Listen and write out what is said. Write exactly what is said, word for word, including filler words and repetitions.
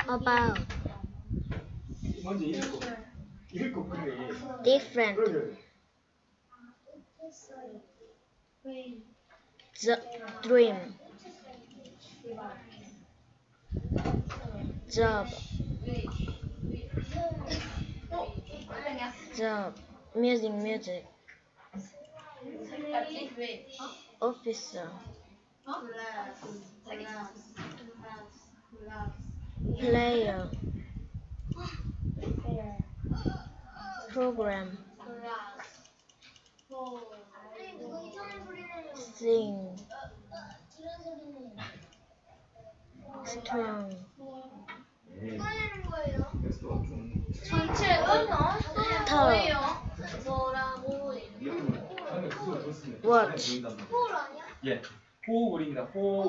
about, 먼저 읽고 읽고 그래. different, the dream, job, job, music, music, officer, player, program, sing, strong, tall, watch. 예, 호우물입니다. 호우.